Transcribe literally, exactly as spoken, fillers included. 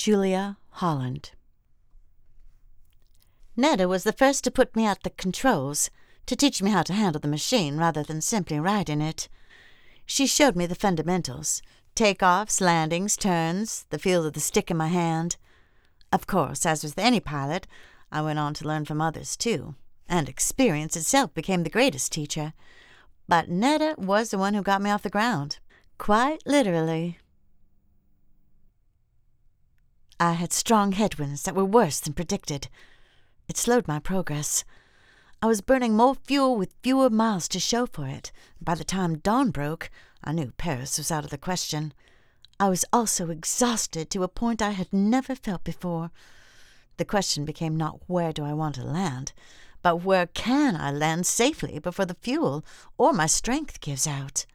Julia Holland. Netta was the first to put me at the controls, to teach me how to handle the machine rather than simply ride in it. She showed me the fundamentals: takeoffs, landings, turns, the feel of the stick in my hand. Of course, as with any pilot, I went on to learn from others too, and experience itself became the greatest teacher. But Netta was the one who got me off the ground, quite literally. I had strong headwinds that were worse than predicted. It slowed my progress. I was burning more fuel with fewer miles to show for it. By the time dawn broke, I knew Paris was out of the question. I was also exhausted to a point I had never felt before. The question became not where do I want to land, but where can I land safely before the fuel or my strength gives out.